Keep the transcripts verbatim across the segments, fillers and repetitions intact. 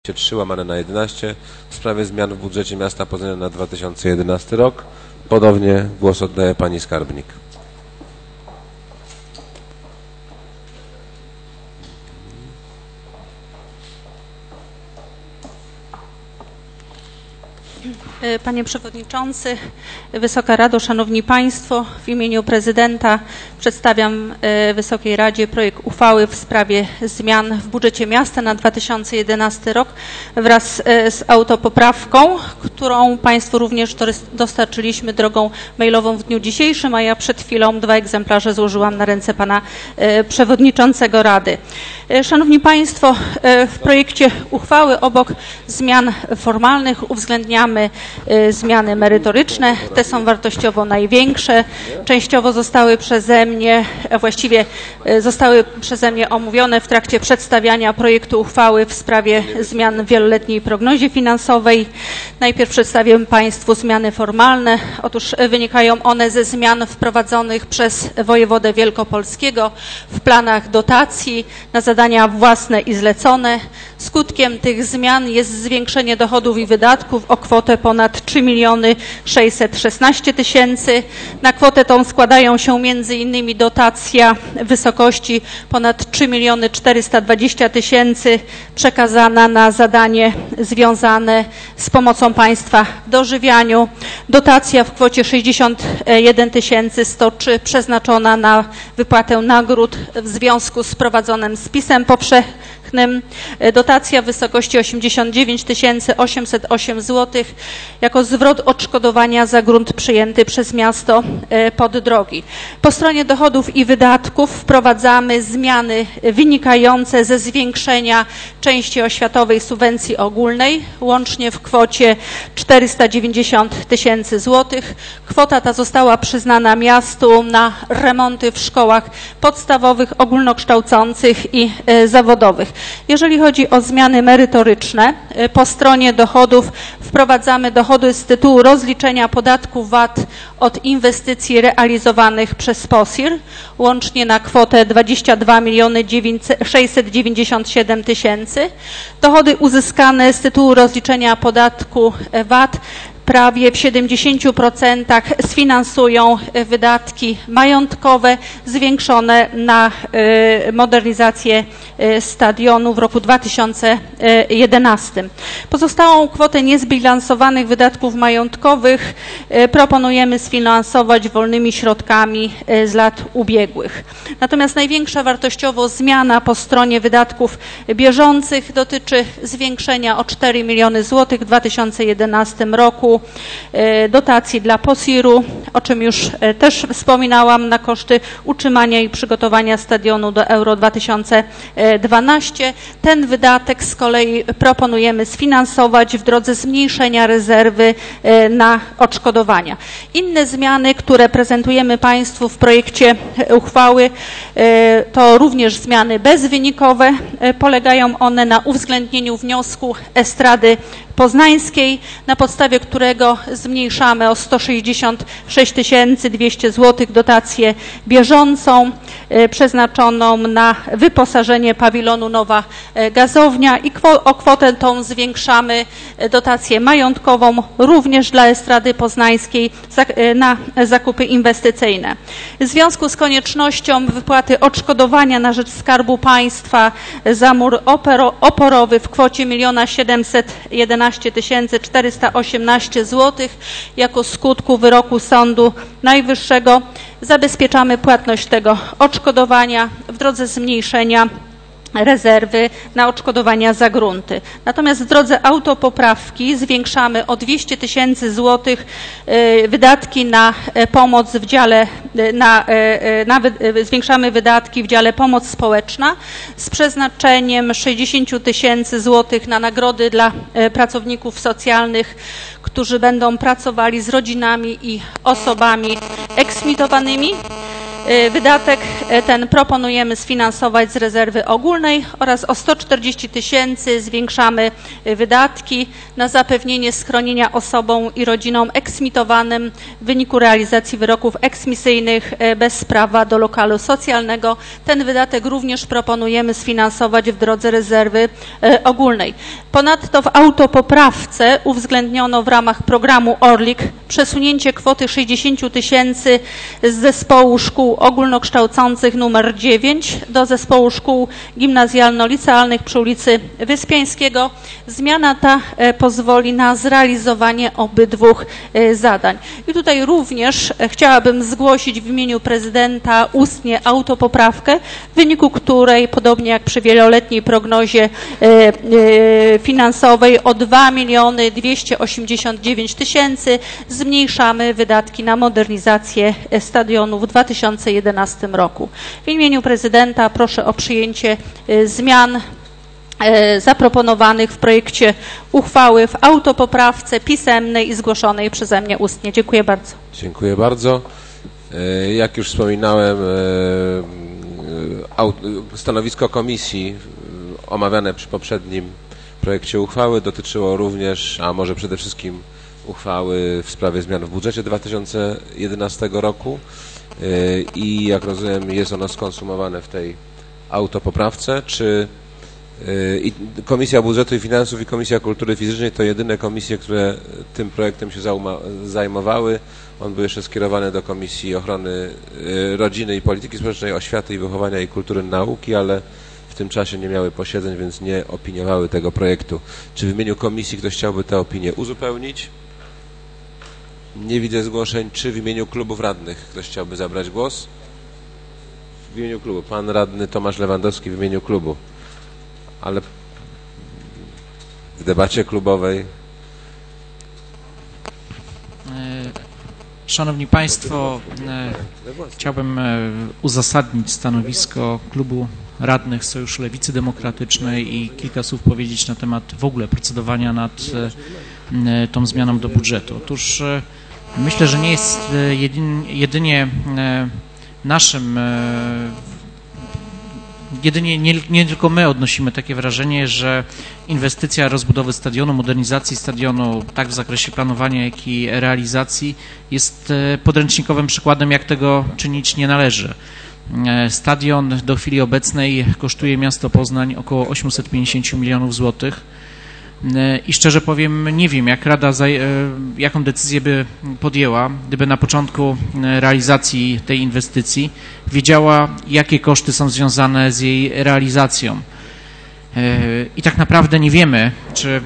trzy łamane na jedenaście w sprawie zmian w budżecie miasta Poznania na dwa tysiące jedenasty rok. Ponownie głos oddaje pani skarbnik. Panie Przewodniczący, Wysoka Rado, Szanowni Państwo, w imieniu Prezydenta przedstawiam Wysokiej Radzie projekt uchwały w sprawie zmian w budżecie miasta na dwa tysiące jedenasty rok wraz z autopoprawką, którą Państwu również dostarczyliśmy drogą mailową w dniu dzisiejszym, a ja przed chwilą dwa egzemplarze złożyłam na ręce Pana Przewodniczącego Rady. Szanowni Państwo, w projekcie uchwały obok zmian formalnych uwzględniamy zmiany merytoryczne. Te są wartościowo największe. Częściowo zostały przeze mnie, a właściwie zostały przeze mnie omówione w trakcie przedstawiania projektu uchwały w sprawie zmian w wieloletniej prognozie finansowej. Najpierw przedstawię Państwu zmiany formalne. Otóż wynikają one ze zmian wprowadzonych przez wojewodę wielkopolskiego w planach dotacji na zadania własne i zlecone. Skutkiem tych zmian jest zwiększenie dochodów i wydatków o kwotę ponad trzy miliony sześćset szesnaście tysięcy. Na kwotę tą składają się między innymi dotacja w wysokości ponad trzy miliony czterysta dwadzieścia tysięcy przekazana na zadanie związane z pomocą państwa w dożywianiu. Dotacja w kwocie sześćdziesiąt jeden tysięcy sto trzy przeznaczona na wypłatę nagród w związku z prowadzonym spisem powszechnym. Dotacja w wysokości osiemdziesiąt dziewięć tysięcy osiemset osiem złotych jako zwrot odszkodowania za grunt przyjęty przez miasto pod drogi. Po stronie dochodów i wydatków wprowadzamy zmiany wynikające ze zwiększenia części oświatowej subwencji ogólnej, łącznie w kwocie czterysta dziewięćdziesiąt tysięcy złotych. Kwota ta została przyznana miastu na remonty w szkołach podstawowych, ogólnokształcących i zawodowych. Jeżeli chodzi o zmiany merytoryczne, po stronie dochodów wprowadzamy dochody z tytułu rozliczenia podatku V A T od inwestycji realizowanych przez P O S I R, łącznie na kwotę dwadzieścia dwa miliony sześćset dziewięćdziesiąt siedem tysięcy. Dochody uzyskane z tytułu rozliczenia podatku V A T prawie w siedemdziesięciu procentach sfinansują wydatki majątkowe zwiększone na modernizację stadionu w roku dwa tysiące jedenastym. Pozostałą kwotę niezbilansowanych wydatków majątkowych proponujemy sfinansować wolnymi środkami z lat ubiegłych. Natomiast największa wartościowo zmiana po stronie wydatków bieżących dotyczy zwiększenia o cztery miliony złotych w dwa tysiące jedenastym roku dotacji dla P O S I R-u, o czym już też wspominałam, na koszty utrzymania i przygotowania stadionu do Euro dwa tysiące dwanaście. Ten wydatek z kolei proponujemy sfinansować w drodze zmniejszenia rezerwy na odszkodowania. Inne zmiany, które prezentujemy Państwu w projekcie uchwały, to również zmiany bezwynikowe. Polegają one na uwzględnieniu wniosku Estrady Poznańskiej, na podstawie którego zmniejszamy o sto sześćdziesiąt sześć tysięcy dwieście złotych dotację bieżącą przeznaczoną na wyposażenie pawilonu Nowa Gazownia i o kwotę tą zwiększamy dotację majątkową również dla Estrady Poznańskiej na zakupy inwestycyjne. W związku z koniecznością wypłaty odszkodowania na rzecz Skarbu Państwa za mur oporowy w kwocie miliona siedemset jedenaście tysięcy czterysta osiemnaście złotych jako skutku wyroku Sądu Najwyższego zabezpieczamy płatność tego odszkodowania w drodze zmniejszenia rezerwy na odszkodowania za grunty. Natomiast w drodze autopoprawki zwiększamy o dwieście tysięcy złotych wydatki na pomoc w dziale, na, na, zwiększamy wydatki w dziale pomoc społeczna z przeznaczeniem sześćdziesiąt tysięcy złotych na nagrody dla pracowników socjalnych, którzy będą pracowali z rodzinami i osobami eksmitowanymi. Wydatek ten proponujemy sfinansować z rezerwy ogólnej oraz o sto czterdzieści tysięcy zwiększamy wydatki na zapewnienie schronienia osobom i rodzinom eksmitowanym w wyniku realizacji wyroków eksmisyjnych bez prawa do lokalu socjalnego. Ten wydatek również proponujemy sfinansować w drodze rezerwy ogólnej. Ponadto w autopoprawce uwzględniono w ramach programu ORLiK przesunięcie kwoty sześćdziesiąt tysięcy z zespołu szkół ogólnokształcących numer dziewięć do zespołu szkół gimnazjalno-licealnych przy ulicy Wyspiańskiego. Zmiana ta pozwoli na zrealizowanie obydwu zadań. I tutaj również chciałabym zgłosić w imieniu prezydenta ustnie autopoprawkę, w wyniku której, podobnie jak przy wieloletniej prognozie finansowej, o dwa miliony dwieście osiemdziesiąt dziewięć tysięcy zmniejszamy wydatki na modernizację stadionu w dwa tysiące jedenastym roku. W imieniu prezydenta proszę o przyjęcie zmian zaproponowanych w projekcie uchwały w autopoprawce pisemnej i zgłoszonej przeze mnie ustnie. Dziękuję bardzo. Dziękuję bardzo. Jak już wspominałem, stanowisko komisji omawiane przy poprzednim projekcie uchwały dotyczyło również, a może przede wszystkim uchwały w sprawie zmian w budżecie dwa tysiące jedenastego roku i jak rozumiem jest ono skonsumowane w tej autopoprawce. Czy i Komisja Budżetu i Finansów i Komisja Kultury Fizycznej to jedyne komisje, które tym projektem się zajmowały. On był jeszcze skierowany do Komisji Ochrony Rodziny i Polityki Społecznej, Oświaty i Wychowania i Kultury Nauki, ale w tym czasie nie miały posiedzeń, więc nie opiniowały tego projektu. Czy w imieniu komisji ktoś chciałby tę opinię uzupełnić? Nie widzę zgłoszeń. Czy w imieniu klubów radnych ktoś chciałby zabrać głos? W imieniu klubu. Pan radny Tomasz Lewandowski w imieniu klubu. Ale w debacie klubowej. Szanowni Państwo, chciałbym uzasadnić stanowisko klubu radnych Sojuszu Lewicy Demokratycznej i kilka słów powiedzieć na temat w ogóle procedowania nad tą zmianą do budżetu. Otóż myślę, że nie jest jedynie naszym, jedynie nie, nie tylko my odnosimy takie wrażenie, że inwestycja rozbudowy stadionu, modernizacji stadionu, tak w zakresie planowania, jak i realizacji jest podręcznikowym przykładem, jak tego czynić nie należy. Stadion do chwili obecnej kosztuje miasto Poznań około osiemset pięćdziesiąt milionów złotych i szczerze powiem, nie wiem, jak Rada, jaką decyzję by podjęła, gdyby na początku realizacji tej inwestycji wiedziała, jakie koszty są związane z jej realizacją. I tak naprawdę nie wiemy, czy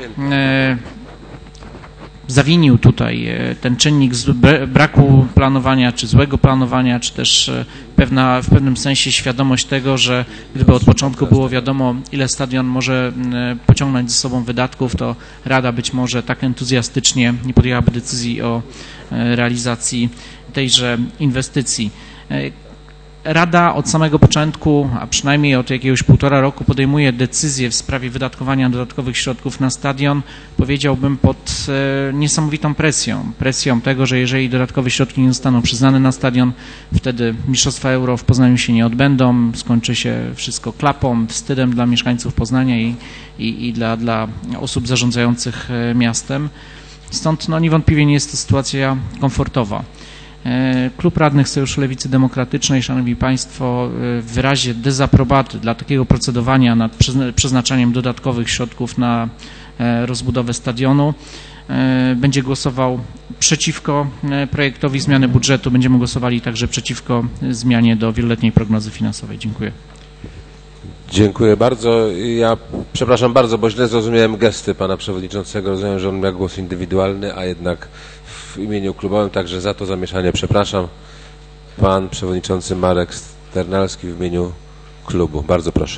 zawinił tutaj ten czynnik braku planowania, czy złego planowania, czy też pewna, w pewnym sensie świadomość tego, że gdyby od początku było wiadomo, ile stadion może pociągnąć ze sobą wydatków, to Rada być może tak entuzjastycznie nie podjęłaby decyzji o realizacji tejże inwestycji. Rada od samego początku, a przynajmniej od jakiegoś półtora roku podejmuje decyzję w sprawie wydatkowania dodatkowych środków na stadion, powiedziałbym pod e, niesamowitą presją. Presją tego, że jeżeli dodatkowe środki nie zostaną przyznane na stadion, wtedy Mistrzostwa Euro w Poznaniu się nie odbędą, skończy się wszystko klapą, wstydem dla mieszkańców Poznania i, i, i dla, dla osób zarządzających miastem. Stąd no, niewątpliwie nie jest to sytuacja komfortowa. Klub Radnych Sojuszu Lewicy Demokratycznej, Szanowni Państwo, w wyrazie dezaprobaty dla takiego procedowania nad przeznaczaniem dodatkowych środków na rozbudowę stadionu będzie głosował przeciwko projektowi zmiany budżetu. Będziemy głosowali także przeciwko zmianie do wieloletniej prognozy finansowej. Dziękuję. Dziękuję bardzo. Ja przepraszam bardzo, bo źle zrozumiałem gesty pana przewodniczącego. Rozumiem, że on miał głos indywidualny, a jednak w imieniu klubowym, także za to zamieszanie przepraszam. Pan przewodniczący Marek Sternalski w imieniu klubu. Bardzo proszę.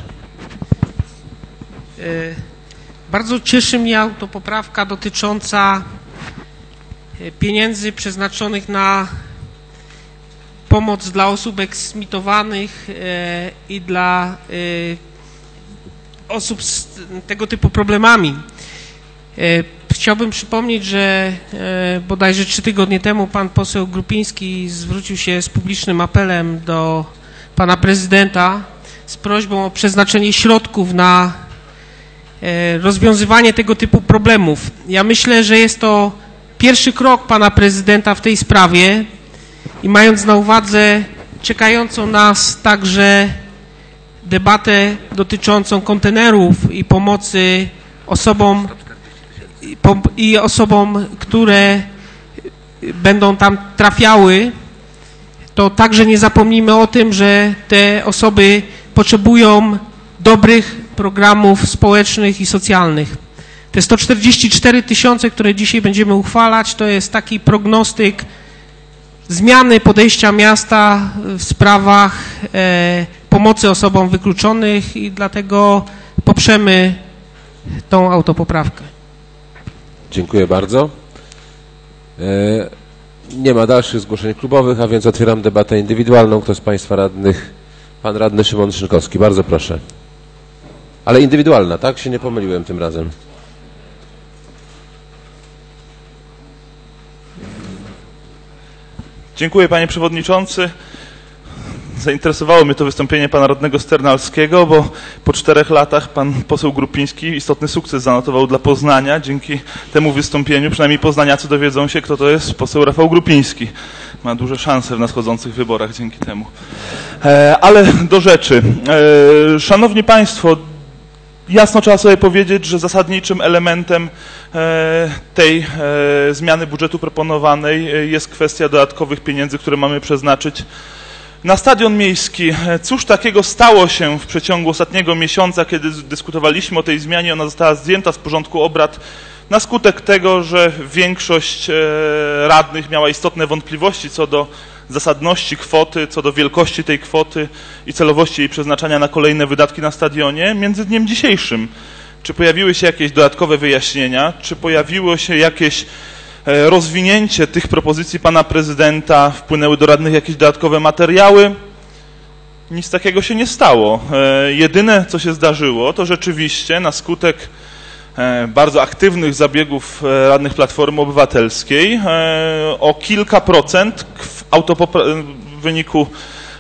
Bardzo cieszy mnie autopoprawka dotycząca pieniędzy przeznaczonych na pomoc dla osób eksmitowanych i dla osób z tego typu problemami. chciałbym przypomnieć, że e, bodajże trzy tygodnie temu pan poseł Grupiński zwrócił się z publicznym apelem do pana prezydenta z prośbą o przeznaczenie środków na e, rozwiązywanie tego typu problemów. Ja myślę, że jest to pierwszy krok pana prezydenta w tej sprawie i mając na uwadze czekającą nas także debatę dotyczącą kontenerów i pomocy osobom i osobom, które będą tam trafiały, to także nie zapomnijmy o tym, że te osoby potrzebują dobrych programów społecznych i socjalnych. Te sto czterdzieści cztery tysiące, które dzisiaj będziemy uchwalać, to jest taki prognostyk zmiany podejścia miasta w sprawach e, pomocy osobom wykluczonych i dlatego poprzemy tą autopoprawkę. Dziękuję bardzo. Nie ma dalszych zgłoszeń klubowych, a więc otwieram debatę indywidualną. Kto z Państwa radnych? Pan radny Szymon Szynkowski. Bardzo proszę. Ale indywidualna, tak? Się nie pomyliłem tym razem. Dziękuję, panie przewodniczący. Zainteresowało mnie to wystąpienie pana radnego Sternalskiego, bo po czterech latach pan poseł Grupiński istotny sukces zanotował dla Poznania. Dzięki temu wystąpieniu przynajmniej poznaniacy dowiedzą się, kto to jest poseł Rafał Grupiński. Ma duże szanse w nadchodzących wyborach dzięki temu. E, ale do rzeczy. E, szanowni państwo, jasno trzeba sobie powiedzieć, że zasadniczym elementem e, tej e, zmiany budżetu proponowanej e, jest kwestia dodatkowych pieniędzy, które mamy przeznaczyć na stadion miejski. Cóż takiego stało się w przeciągu ostatniego miesiąca, kiedy dyskutowaliśmy o tej zmianie? Ona została zdjęta z porządku obrad na skutek tego, że większość radnych miała istotne wątpliwości co do zasadności kwoty, co do wielkości tej kwoty i celowości jej przeznaczania na kolejne wydatki na stadionie. Między dniem dzisiejszym, czy pojawiły się jakieś dodatkowe wyjaśnienia, czy pojawiło się jakieś rozwinięcie tych propozycji pana prezydenta, wpłynęły do radnych jakieś dodatkowe materiały? Nic takiego się nie stało. Jedyne, co się zdarzyło, to rzeczywiście na skutek bardzo aktywnych zabiegów radnych Platformy Obywatelskiej o kilka procent w wyniku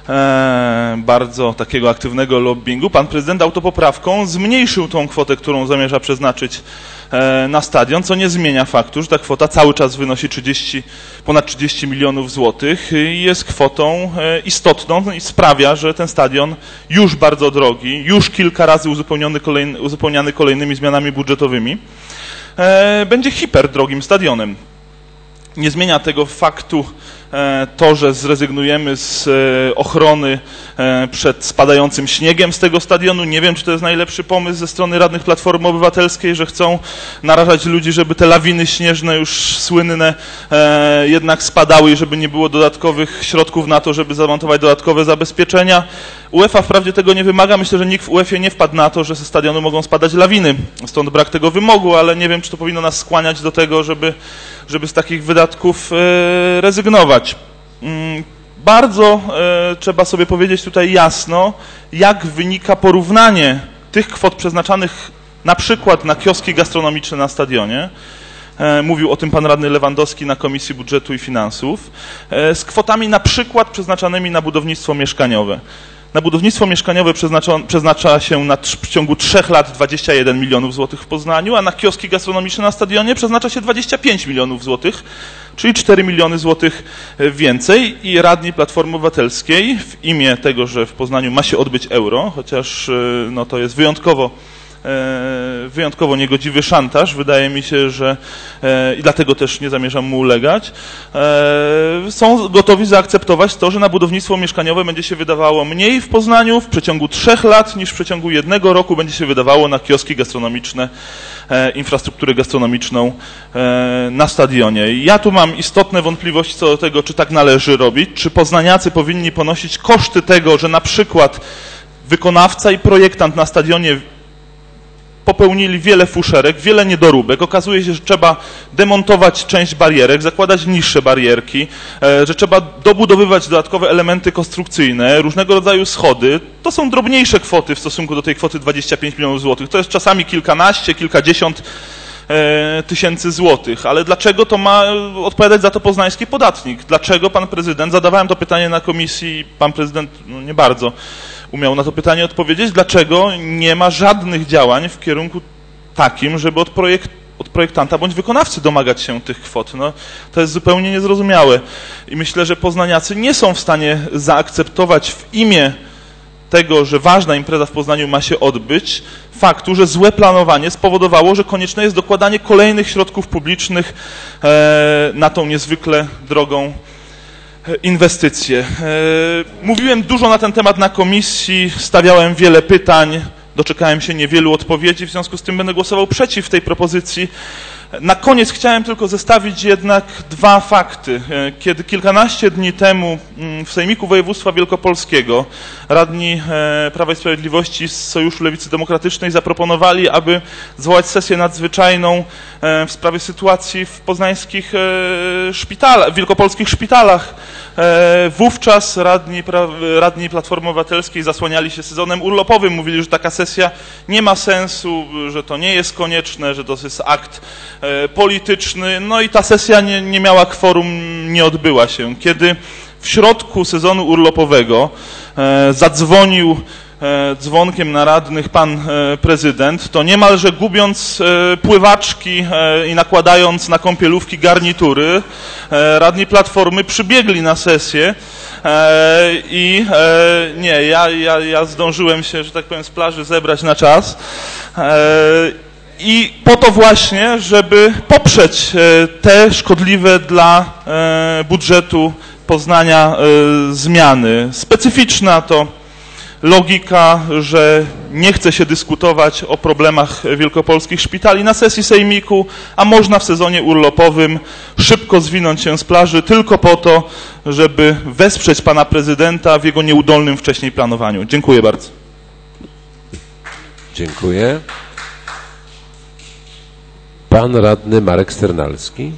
bardzo takiego aktywnego lobbingu pan prezydent autopoprawką zmniejszył tą kwotę, którą zamierza przeznaczyć na stadion, co nie zmienia faktu, że ta kwota cały czas wynosi trzydzieści, ponad trzydzieści milionów złotych i jest kwotą istotną i sprawia, że ten stadion już bardzo drogi, już kilka razy uzupełniony kolejny, uzupełniany kolejnymi zmianami budżetowymi, będzie hiperdrogim stadionem. Nie zmienia tego faktu to, że zrezygnujemy z ochrony przed spadającym śniegiem z tego stadionu. Nie wiem, czy to jest najlepszy pomysł ze strony radnych Platformy Obywatelskiej, że chcą narażać ludzi, żeby te lawiny śnieżne już słynne jednak spadały i żeby nie było dodatkowych środków na to, żeby zamontować dodatkowe zabezpieczenia. UEFA wprawdzie tego nie wymaga. Myślę, że nikt w UEFA nie wpadł na to, że ze stadionu mogą spadać lawiny. Stąd brak tego wymogu, ale nie wiem, czy to powinno nas skłaniać do tego, żeby, żeby z takich wydatków rezygnować. Bardzo e, trzeba sobie powiedzieć tutaj jasno, jak wynika porównanie tych kwot przeznaczanych na przykład na kioski gastronomiczne na stadionie. E, mówił o tym pan radny Lewandowski na Komisji Budżetu i Finansów, e, z kwotami na przykład przeznaczanymi na budownictwo mieszkaniowe. Na budownictwo mieszkaniowe przeznacza, przeznacza się na, w ciągu trzech lat dwadzieścia jeden milionów złotych w Poznaniu, a na kioski gastronomiczne na stadionie przeznacza się dwadzieścia pięć milionów złotych, czyli cztery miliony złotych więcej. I radni Platformy Obywatelskiej w imię tego, że w Poznaniu ma się odbyć euro, chociaż no, to jest wyjątkowo wyjątkowo niegodziwy szantaż. Wydaje mi się, że i dlatego też nie zamierzam mu ulegać, są gotowi zaakceptować to, że na budownictwo mieszkaniowe będzie się wydawało mniej w Poznaniu w przeciągu trzech lat niż w przeciągu jednego roku będzie się wydawało na kioski gastronomiczne, infrastrukturę gastronomiczną na stadionie. Ja tu mam istotne wątpliwości co do tego, czy tak należy robić, czy poznaniacy powinni ponosić koszty tego, że na przykład wykonawca i projektant na stadionie popełnili wiele fuszerek, wiele niedoróbek. Okazuje się, że trzeba demontować część barierek, zakładać niższe barierki, że trzeba dobudowywać dodatkowe elementy konstrukcyjne, różnego rodzaju schody. To są drobniejsze kwoty w stosunku do tej kwoty dwadzieścia pięć milionów złotych. To jest czasami kilkanaście, kilkadziesiąt e, tysięcy złotych. Ale dlaczego to ma odpowiadać za to poznański podatnik? Dlaczego pan prezydent, zadawałem to pytanie na komisji, pan prezydent no, nie bardzo umiał na to pytanie odpowiedzieć, dlaczego nie ma żadnych działań w kierunku takim, żeby od, projekt, od projektanta bądź wykonawcy domagać się tych kwot. No, to jest zupełnie niezrozumiałe. I myślę, że poznaniacy nie są w stanie zaakceptować w imię tego, że ważna impreza w Poznaniu ma się odbyć, faktu, że złe planowanie spowodowało, że konieczne jest dokładanie kolejnych środków publicznych e, na tą niezwykle drogą inwestycje. Mówiłem dużo na ten temat na komisji, stawiałem wiele pytań, doczekałem się niewielu odpowiedzi, w związku z tym będę głosował przeciw tej propozycji. Na koniec chciałem tylko zestawić jednak dwa fakty. Kiedy kilkanaście dni temu w Sejmiku Województwa Wielkopolskiego radni Prawa i Sprawiedliwości z Sojuszu Lewicy Demokratycznej zaproponowali, aby zwołać sesję nadzwyczajną w sprawie sytuacji w poznańskich szpitalach, w wielkopolskich szpitalach. Wówczas radni, radni Platformy Obywatelskiej zasłaniali się sezonem urlopowym, mówili, że taka sesja nie ma sensu, że to nie jest konieczne, że to jest akt polityczny, no i ta sesja nie, nie miała kworum, nie odbyła się. Kiedy w środku sezonu urlopowego e, zadzwonił e, dzwonkiem na radnych pan e, prezydent, to niemalże gubiąc e, pływaczki e, i nakładając na kąpielówki garnitury, e, radni Platformy przybiegli na sesję e, i e, nie, ja, ja, ja zdążyłem się, że tak powiem, z plaży zebrać na czas. E, I po to właśnie, żeby poprzeć te szkodliwe dla budżetu Poznania zmiany. Specyficzna to logika, że nie chce się dyskutować o problemach wielkopolskich szpitali na sesji sejmiku, a można w sezonie urlopowym szybko zwinąć się z plaży tylko po to, żeby wesprzeć pana prezydenta w jego nieudolnym wcześniej planowaniu. Dziękuję bardzo. Dziękuję. Pan radny Marek Sternalski.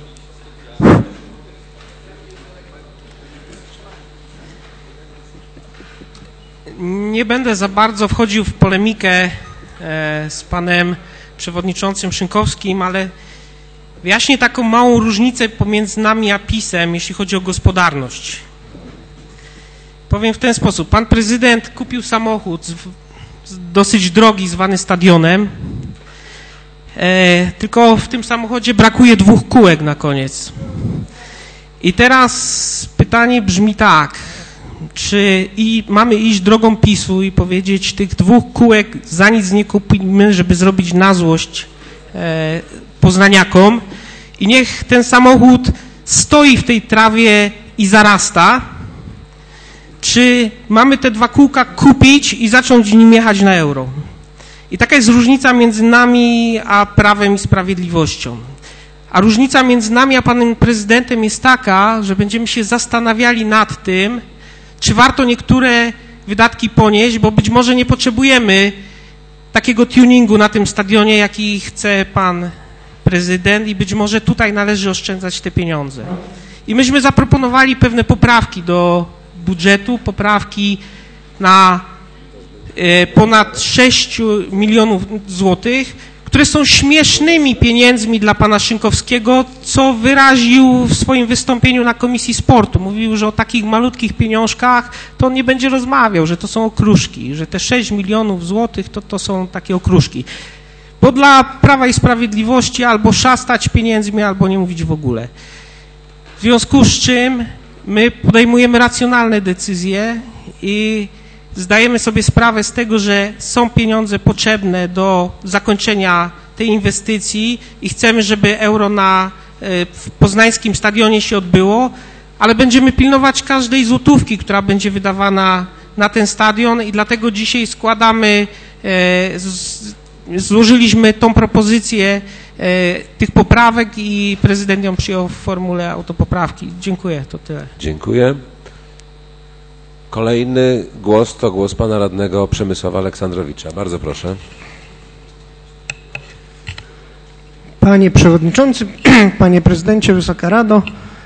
Nie będę za bardzo wchodził w polemikę e, z panem przewodniczącym Szynkowskim, ale wyjaśnię taką małą różnicę pomiędzy nami a PiS-em, jeśli chodzi o gospodarność. Powiem w ten sposób. Pan prezydent kupił samochód z, z dosyć drogi, zwany stadionem. E, tylko w tym samochodzie brakuje dwóch kółek na koniec. I teraz pytanie brzmi tak, czy i mamy iść drogą PiS-u i powiedzieć, tych dwóch kółek za nic nie kupimy, żeby zrobić na złość e, poznaniakom i niech ten samochód stoi w tej trawie i zarasta, czy mamy te dwa kółka kupić i zacząć nim jechać na euro. I taka jest różnica między nami a Prawem i Sprawiedliwością. A różnica między nami a panem prezydentem jest taka, że będziemy się zastanawiali nad tym, czy warto niektóre wydatki ponieść, bo być może nie potrzebujemy takiego tuningu na tym stadionie, jaki chce pan prezydent i być może tutaj należy oszczędzać te pieniądze. I myśmy zaproponowali pewne poprawki do budżetu, poprawki na ponad sześć milionów złotych, które są śmiesznymi pieniędzmi dla pana Szynkowskiego, co wyraził w swoim wystąpieniu na Komisji Sportu. Mówił, że o takich malutkich pieniążkach to on nie będzie rozmawiał, że to są okruszki, że te sześć milionów złotych to, to są takie okruszki. Bo dla Prawa i Sprawiedliwości albo szastać pieniędzmi, albo nie mówić w ogóle. W związku z czym my podejmujemy racjonalne decyzje i zdajemy sobie sprawę z tego, że są pieniądze potrzebne do zakończenia tej inwestycji i chcemy, żeby euro na w poznańskim stadionie się odbyło, ale będziemy pilnować każdej złotówki, która będzie wydawana na ten stadion i dlatego dzisiaj składamy, złożyliśmy tą propozycję tych poprawek i prezydent ją przyjął w formule autopoprawki. Dziękuję, to tyle. Dziękuję. Kolejny głos to głos pana radnego Przemysława Aleksandrowicza. Bardzo proszę. Panie Przewodniczący, Panie Prezydencie, Wysoka Rado,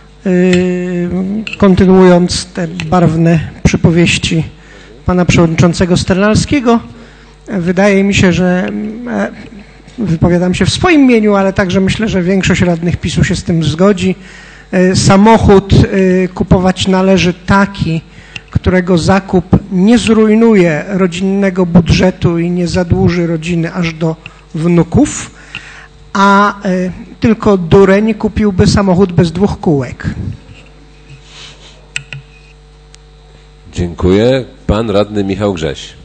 kontynuując te barwne przypowieści pana Przewodniczącego Sternalskiego, wydaje mi się, że wypowiadam się w swoim imieniu, ale także myślę, że większość radnych PiS-u się z tym zgodzi. Samochód kupować należy taki, którego zakup nie zrujnuje rodzinnego budżetu i nie zadłuży rodziny aż do wnuków, a tylko dureń kupiłby samochód bez dwóch kółek. Dziękuję. Pan radny Michał Grześ.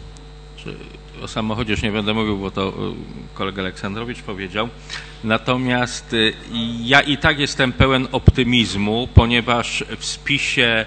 O samochodzie już nie będę mówił, bo to kolega Aleksandrowicz powiedział. Natomiast ja i tak jestem pełen optymizmu, ponieważ w spisie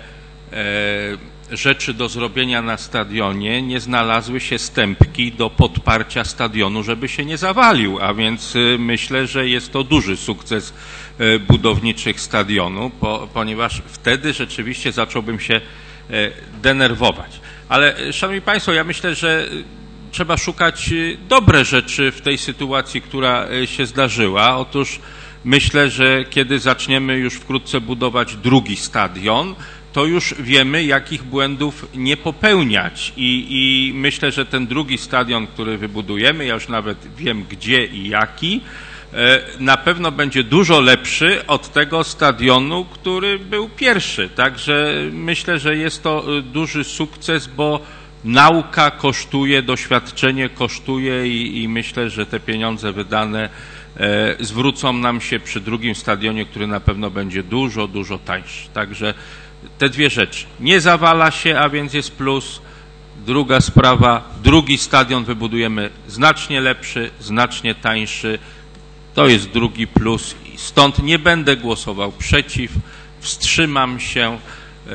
e, rzeczy do zrobienia na stadionie nie znalazły się stępki do podparcia stadionu, żeby się nie zawalił, a więc myślę, że jest to duży sukces budowniczych stadionu, po, ponieważ wtedy rzeczywiście zacząłbym się denerwować. Ale szanowni państwo, ja myślę, że trzeba szukać dobre rzeczy w tej sytuacji, która się zdarzyła. Otóż myślę, że kiedy zaczniemy już wkrótce budować drugi stadion, to już wiemy, jakich błędów nie popełniać. I, i myślę, że ten drugi stadion, który wybudujemy, ja już nawet wiem gdzie i jaki, na pewno będzie dużo lepszy od tego stadionu, który był pierwszy. Także myślę, że jest to duży sukces, bo nauka kosztuje, doświadczenie kosztuje i, i myślę, że te pieniądze wydane e, zwrócą nam się przy drugim stadionie, który na pewno będzie dużo, dużo tańszy. Także te dwie rzeczy. Nie zawala się, a więc jest plus. Druga sprawa, drugi stadion wybudujemy znacznie lepszy, znacznie tańszy. To jest drugi plus. Stąd nie będę głosował przeciw, wstrzymam się, e,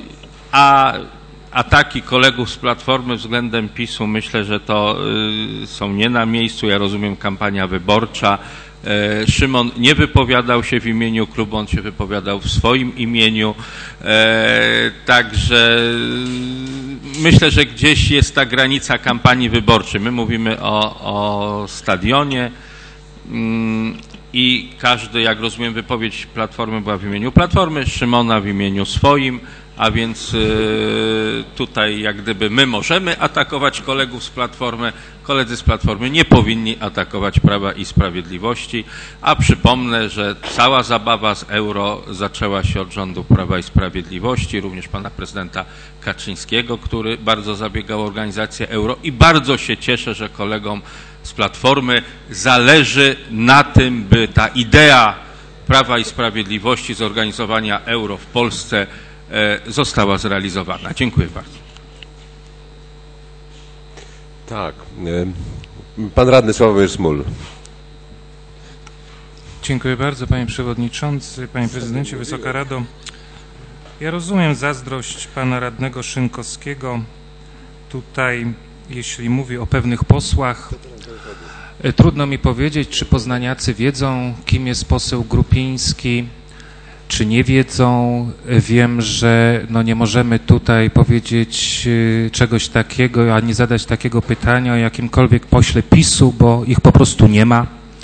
a ataki kolegów z Platformy względem PiS-u myślę, że to y, są nie na miejscu. Ja rozumiem, kampania wyborcza. E, Szymon nie wypowiadał się w imieniu klubu, on się wypowiadał w swoim imieniu. E, także y, myślę, że gdzieś jest ta granica kampanii wyborczej. My mówimy o, o stadionie y, i każdy, jak rozumiem, wypowiedź Platformy była w imieniu Platformy, Szymona w imieniu swoim. A więc y, tutaj jak gdyby my możemy atakować kolegów z Platformy, koledzy z Platformy nie powinni atakować Prawa i Sprawiedliwości, a przypomnę, że cała zabawa z euro zaczęła się od rządu Prawa i Sprawiedliwości, również pana prezydenta Kaczyńskiego, który bardzo zabiegał o organizację euro i bardzo się cieszę, że kolegom z Platformy zależy na tym, by ta idea Prawa i Sprawiedliwości zorganizowania euro w Polsce została zrealizowana. Dziękuję bardzo. Tak. Pan radny Sławomir Smul. Dziękuję bardzo, panie przewodniczący, panie prezydencie, Wysoka Rado. Ja rozumiem zazdrość pana radnego Szynkowskiego tutaj, jeśli mówi o pewnych posłach. Trudno mi powiedzieć, czy poznaniacy wiedzą, kim jest poseł Grupiński, czy nie wiedzą. Wiem, że no nie możemy tutaj powiedzieć y, czegoś takiego, ani zadać takiego pytania o jakimkolwiek pośle PiS-u, bo ich po prostu nie ma.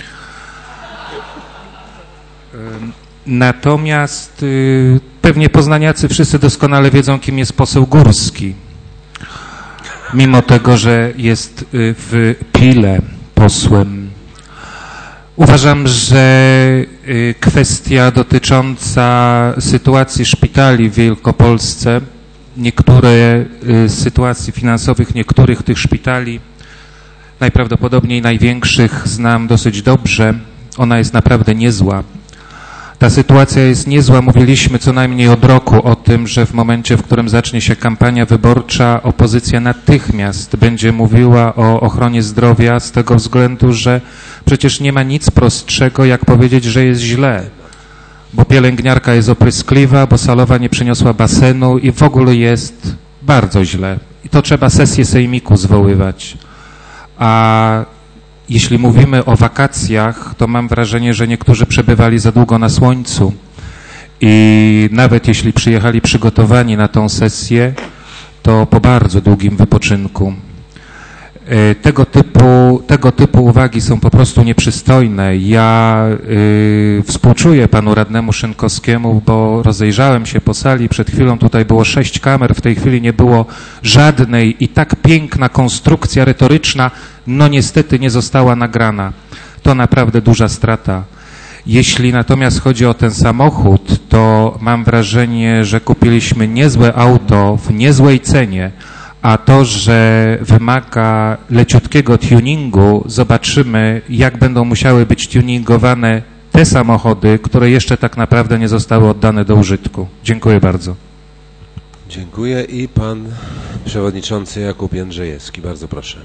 Y, natomiast y, pewnie poznaniacy wszyscy doskonale wiedzą, kim jest poseł Górski. Mimo tego, że jest y, w Pile posłem. Uważam, że kwestia dotycząca sytuacji szpitali w Wielkopolsce, niektóre sytuacji finansowych niektórych tych szpitali, najprawdopodobniej największych, znam dosyć dobrze. Ona jest naprawdę niezła. Ta sytuacja jest niezła. Mówiliśmy co najmniej od roku o tym, że w momencie, w którym zacznie się kampania wyborcza, opozycja natychmiast będzie mówiła o ochronie zdrowia z tego względu, że przecież nie ma nic prostszego, jak powiedzieć, że jest źle, bo pielęgniarka jest opryskliwa, bo salowa nie przyniosła basenu i w ogóle jest bardzo źle. I to trzeba sesję sejmiku zwoływać. A jeśli mówimy o wakacjach, to mam wrażenie, że niektórzy przebywali za długo na słońcu i nawet jeśli przyjechali przygotowani na tą sesję, to po bardzo długim wypoczynku. Tego typu, tego typu uwagi są po prostu nieprzystojne. Ja y, współczuję panu radnemu Szynkowskiemu, bo rozejrzałem się po sali, przed chwilą tutaj było sześć kamer, w tej chwili nie było żadnej i tak piękna konstrukcja retoryczna, no niestety nie została nagrana. to naprawdę duża strata. Jeśli natomiast chodzi o ten samochód, to mam wrażenie, że kupiliśmy niezłe auto w niezłej cenie, a to, że wymaga leciutkiego tuningu, zobaczymy, jak będą musiały być tuningowane te samochody, które jeszcze tak naprawdę nie zostały oddane do użytku. Dziękuję bardzo. Dziękuję i pan przewodniczący Jakub Jędrzejewski. Bardzo proszę.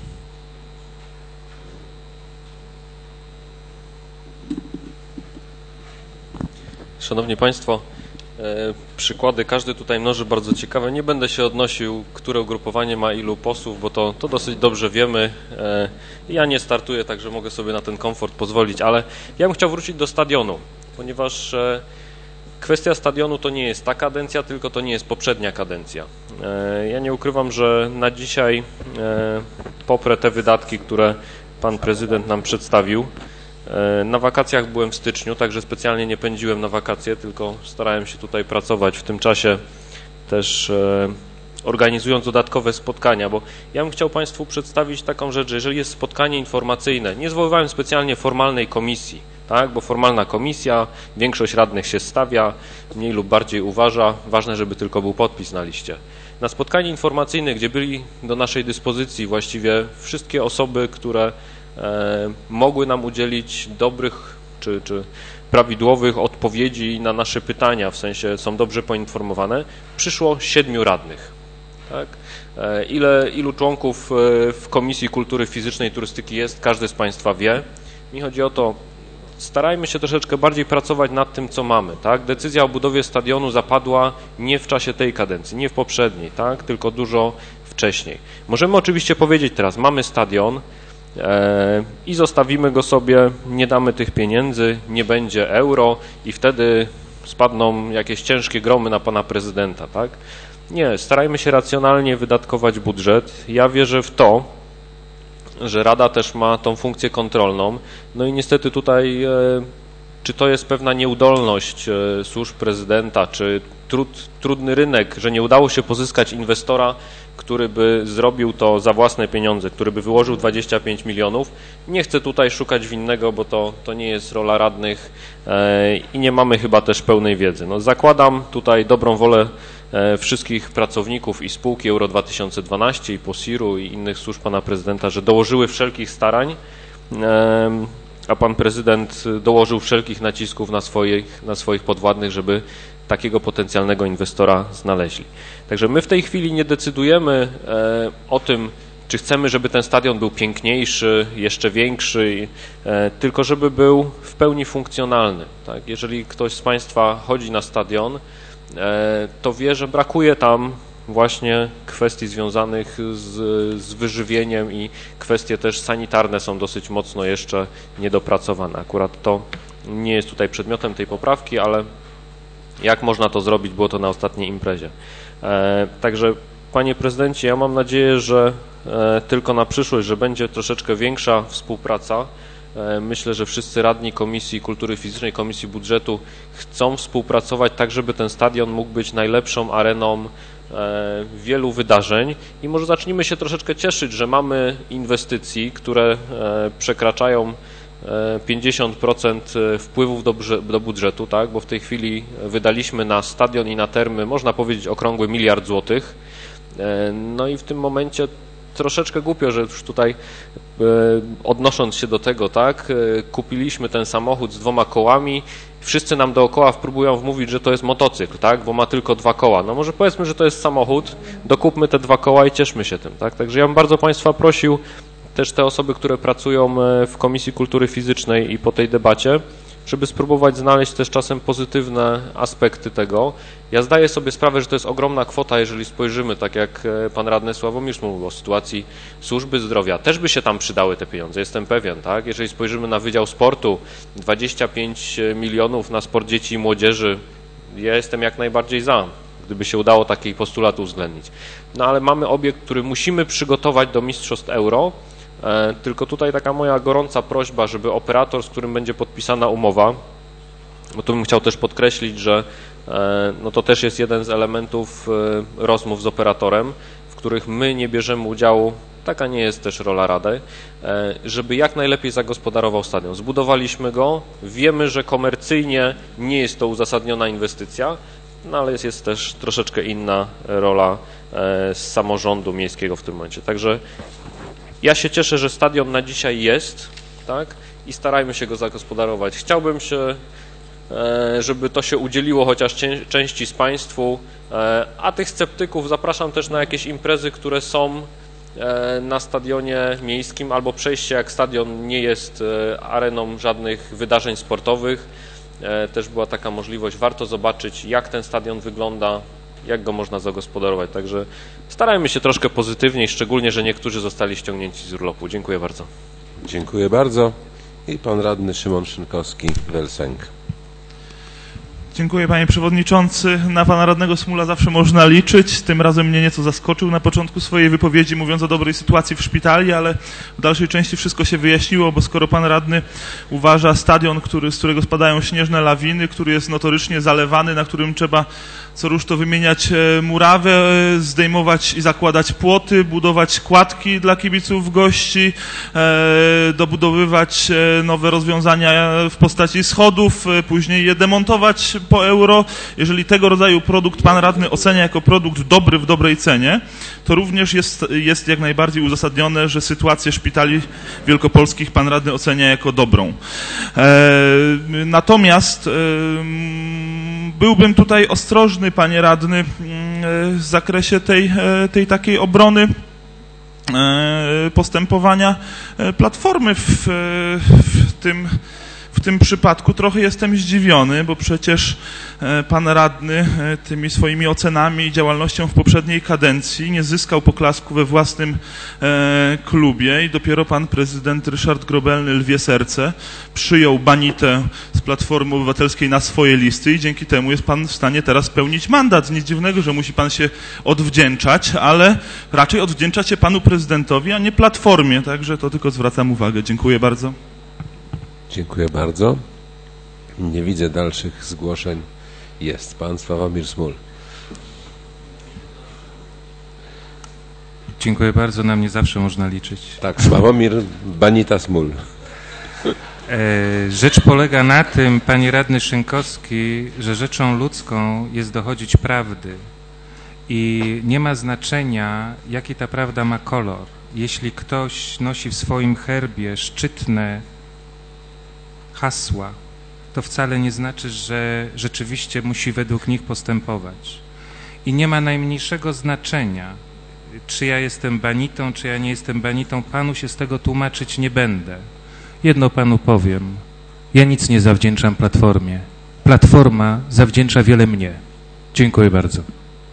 Szanowni Państwo, e, przykłady każdy tutaj mnoży bardzo ciekawe. Nie będę się odnosił, które ugrupowanie ma ilu posłów, bo to, to dosyć dobrze wiemy. E, ja nie startuję, także mogę sobie na ten komfort pozwolić, ale ja bym chciał wrócić do stadionu, ponieważ e, kwestia stadionu to nie jest ta kadencja, tylko to nie jest poprzednia kadencja. E, ja nie ukrywam, że na dzisiaj e, poprę te wydatki, które pan prezydent nam przedstawił. Na wakacjach byłem w styczniu, także specjalnie nie pędziłem na wakacje, tylko starałem się tutaj pracować w tym czasie też e, organizując dodatkowe spotkania, bo ja bym chciał Państwu przedstawić taką rzecz, że jeżeli jest spotkanie informacyjne, nie zwoływałem specjalnie formalnej komisji, tak, bo formalna komisja, większość radnych się stawia, mniej lub bardziej uważa, ważne, żeby tylko był podpis na liście. Na spotkanie informacyjne, gdzie byli do naszej dyspozycji właściwie wszystkie osoby, które E, mogły nam udzielić dobrych czy, czy prawidłowych odpowiedzi na nasze pytania, w sensie są dobrze poinformowane, przyszło siedmiu radnych. Tak? E, ile, ilu członków w Komisji Kultury Fizycznej i Turystyki jest, każdy z Państwa wie. Mi chodzi o to, starajmy się troszeczkę bardziej pracować nad tym, co mamy. Tak? Decyzja o budowie stadionu zapadła nie w czasie tej kadencji, nie w poprzedniej, tak? Tylko dużo wcześniej. Możemy oczywiście powiedzieć teraz, mamy stadion, i zostawimy go sobie, nie damy tych pieniędzy, nie będzie euro i wtedy spadną jakieś ciężkie gromy na pana prezydenta, tak? Nie, starajmy się racjonalnie wydatkować budżet. Ja wierzę w to, że Rada też ma tą funkcję kontrolną. No i niestety tutaj, czy to jest pewna nieudolność służb prezydenta, czy trud, trudny rynek, że nie udało się pozyskać inwestora, który by zrobił to za własne pieniądze, który by wyłożył dwadzieścia pięć milionów. Nie chcę tutaj szukać winnego, bo to, to nie jest rola radnych e, i nie mamy chyba też pełnej wiedzy. No, zakładam tutaj dobrą wolę e, wszystkich pracowników i spółki Euro dwa tysiące dwanaście i POSIR-u i innych służb pana prezydenta, że dołożyły wszelkich starań, e, a pan prezydent dołożył wszelkich nacisków na swoich, na swoich podwładnych, żeby takiego potencjalnego inwestora znaleźli. Także my w tej chwili nie decydujemy e, o tym, czy chcemy, żeby ten stadion był piękniejszy, jeszcze większy, e, tylko żeby był w pełni funkcjonalny. Tak? Jeżeli ktoś z Państwa chodzi na stadion, e, to wie, że brakuje tam właśnie kwestii związanych z, z wyżywieniem i kwestie też sanitarne są dosyć mocno jeszcze niedopracowane. Akurat to nie jest tutaj przedmiotem tej poprawki, ale jak można to zrobić, było to na ostatniej imprezie. E, także panie prezydencie, ja mam nadzieję, że e, tylko na przyszłość, że będzie troszeczkę większa współpraca. E, myślę, że wszyscy radni Komisji Kultury Fizycznej, Komisji Budżetu chcą współpracować tak, żeby ten stadion mógł być najlepszą areną e, wielu wydarzeń i może zacznijmy się troszeczkę cieszyć, że mamy inwestycji, które e, przekraczają pięćdziesiąt procent wpływów do, do budżetu, tak? Bo w tej chwili wydaliśmy na stadion i na termy, można powiedzieć, okrągły miliard złotych. No i w tym momencie troszeczkę głupio, że już tutaj odnosząc się do tego, tak, kupiliśmy ten samochód z dwoma kołami, wszyscy nam dookoła próbują wmówić, że to jest motocykl, tak, bo ma tylko dwa koła. No może powiedzmy, że to jest samochód, dokupmy te dwa koła i cieszmy się tym, tak. Także ja bym bardzo Państwa prosił, też te osoby, które pracują w Komisji Kultury Fizycznej i po tej debacie, żeby spróbować znaleźć też czasem pozytywne aspekty tego. Ja zdaję sobie sprawę, że to jest ogromna kwota, jeżeli spojrzymy, tak jak pan radny Sławomirz mówił o sytuacji służby zdrowia. Też by się tam przydały te pieniądze, jestem pewien, tak? Jeżeli spojrzymy na Wydział Sportu, dwadzieścia pięć milionów na sport dzieci i młodzieży, ja jestem jak najbardziej za, gdyby się udało taki postulat uwzględnić. No ale mamy obiekt, który musimy przygotować do Mistrzostw Euro. Tylko tutaj taka moja gorąca prośba, żeby operator, z którym będzie podpisana umowa, bo tu bym chciał też podkreślić, że no to też jest jeden z elementów rozmów z operatorem, w których my nie bierzemy udziału taka nie jest też rola Rady, żeby jak najlepiej zagospodarował stadion. Zbudowaliśmy go, wiemy, że komercyjnie nie jest to uzasadniona inwestycja, no ale jest, jest też troszeczkę inna rola z samorządu miejskiego w tym momencie. Także ja się cieszę, że stadion na dzisiaj jest, tak, i starajmy się go zagospodarować. Chciałbym się, żeby to się udzieliło chociaż części z Państwu, a tych sceptyków zapraszam też na jakieś imprezy, które są na stadionie miejskim, albo przejście, jak stadion nie jest areną żadnych wydarzeń sportowych. Też była taka możliwość, warto zobaczyć, jak ten stadion wygląda, jak go można zagospodarować. Także starajmy się troszkę pozytywniej, szczególnie, że niektórzy zostali ściągnięci z urlopu. Dziękuję bardzo. Dziękuję bardzo. I pan radny Szymon Szynkowski, Welsenk. Dziękuję, panie przewodniczący. Na pana radnego Smula zawsze można liczyć. Tym razem mnie nieco zaskoczył na początku swojej wypowiedzi, mówiąc o dobrej sytuacji w szpitali, ale w dalszej części wszystko się wyjaśniło, bo skoro pan radny uważa stadion, który, z którego spadają śnieżne lawiny, który jest notorycznie zalewany, na którym trzeba co rusz to wymieniać murawę, zdejmować i zakładać płoty, budować kładki dla kibiców gości, dobudowywać nowe rozwiązania w postaci schodów, później je demontować po euro. Jeżeli tego rodzaju produkt pan radny ocenia jako produkt dobry w dobrej cenie, to również jest, jest jak najbardziej uzasadnione, że sytuację szpitali wielkopolskich pan radny ocenia jako dobrą. Natomiast byłbym tutaj ostrożny, panie radny, w zakresie tej, tej takiej obrony postępowania Platformy w, w tym W tym przypadku trochę jestem zdziwiony, bo przecież pan radny tymi swoimi ocenami i działalnością w poprzedniej kadencji nie zyskał poklasku we własnym klubie i dopiero pan prezydent Ryszard Grobelny, lwie serce, przyjął Banitę z Platformy Obywatelskiej na swoje listy i dzięki temu jest pan w stanie teraz pełnić mandat. Nic dziwnego, że musi pan się odwdzięczać, ale raczej odwdzięczać się panu prezydentowi, a nie Platformie, także to tylko zwracam uwagę. Dziękuję bardzo. Dziękuję bardzo. Nie widzę dalszych zgłoszeń. Jest pan Sławomir Smul. Dziękuję bardzo, na mnie zawsze można liczyć. Tak, Sławomir Banita Smul. Rzecz polega na tym, panie radny Szynkowski, że rzeczą ludzką jest dochodzić prawdy i nie ma znaczenia, jaki ta prawda ma kolor. Jeśli ktoś nosi w swoim herbie szczytne hasła, to wcale nie znaczy, że rzeczywiście musi według nich postępować. I nie ma najmniejszego znaczenia, czy ja jestem banitą, czy ja nie jestem banitą. Panu się z tego tłumaczyć nie będę. Jedno panu powiem. Ja nic nie zawdzięczam Platformie. Platforma zawdzięcza wiele mnie. Dziękuję bardzo.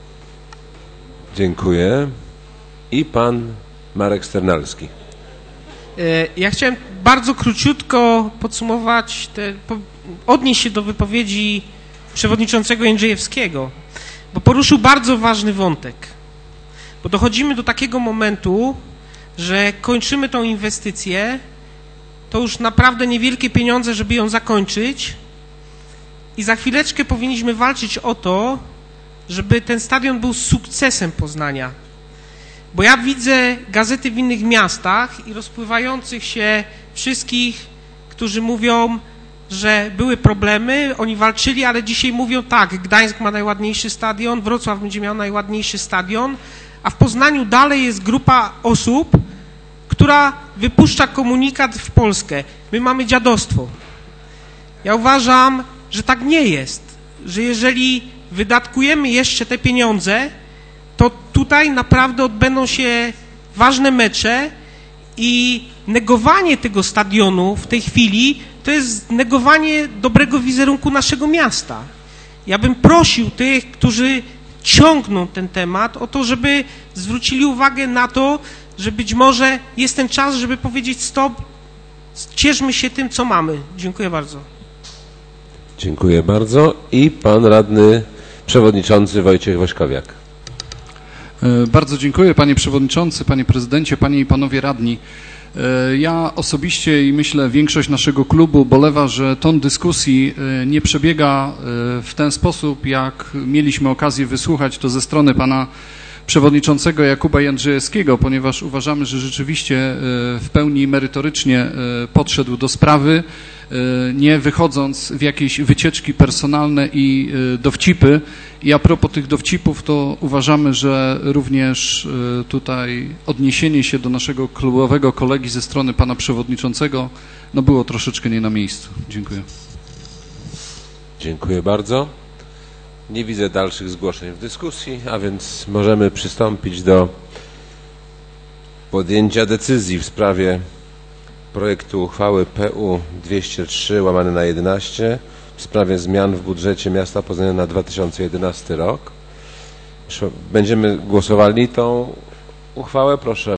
Dziękuję. I pan Marek Sternalski. Ja chciałem bardzo króciutko podsumować, te, po, odnieść się do wypowiedzi przewodniczącego Jędrzejewskiego, bo poruszył bardzo ważny wątek. Bo dochodzimy do takiego momentu, że kończymy tą inwestycję, to już naprawdę niewielkie pieniądze, żeby ją zakończyć i za chwileczkę powinniśmy walczyć o to, żeby ten stadion był sukcesem Poznania. Bo ja widzę gazety w innych miastach i rozpływających się wszystkich, którzy mówią, że były problemy, oni walczyli, ale dzisiaj mówią tak, Gdańsk ma najładniejszy stadion, Wrocław będzie miał najładniejszy stadion, a w Poznaniu dalej jest grupa osób, która wypuszcza komunikat w Polskę. My mamy dziadostwo. Ja uważam, że tak nie jest, że jeżeli wydatkujemy jeszcze te pieniądze, to tutaj naprawdę odbędą się ważne mecze i negowanie tego stadionu w tej chwili to jest negowanie dobrego wizerunku naszego miasta. Ja bym prosił tych, którzy ciągną ten temat, o to, żeby zwrócili uwagę na to, że być może jest ten czas, żeby powiedzieć stop, cieszmy się tym, co mamy. Dziękuję bardzo. Dziękuję bardzo. I pan radny przewodniczący Wojciech Waśkowiak. Bardzo dziękuję, panie przewodniczący, panie prezydencie, panie i panowie radni. Ja osobiście i myślę większość naszego klubu bolewa, że ton dyskusji nie przebiega w ten sposób, jak mieliśmy okazję wysłuchać to ze strony pana przewodniczącego Jakuba Jędrzejewskiego, ponieważ uważamy, że rzeczywiście w pełni merytorycznie podszedł do sprawy, nie wychodząc w jakieś wycieczki personalne i dowcipy. I a propos tych dowcipów, to uważamy, że również tutaj odniesienie się do naszego klubowego kolegi ze strony pana przewodniczącego no było troszeczkę nie na miejscu. Dziękuję. Dziękuję bardzo. Nie widzę dalszych zgłoszeń w dyskusji, a więc możemy przystąpić do podjęcia decyzji w sprawie projektu uchwały P U dwieście trzy łamane na jedenaście w sprawie zmian w budżecie miasta Poznania na dwa tysiące jedenasty rok. Będziemy głosowali tą uchwałę. Proszę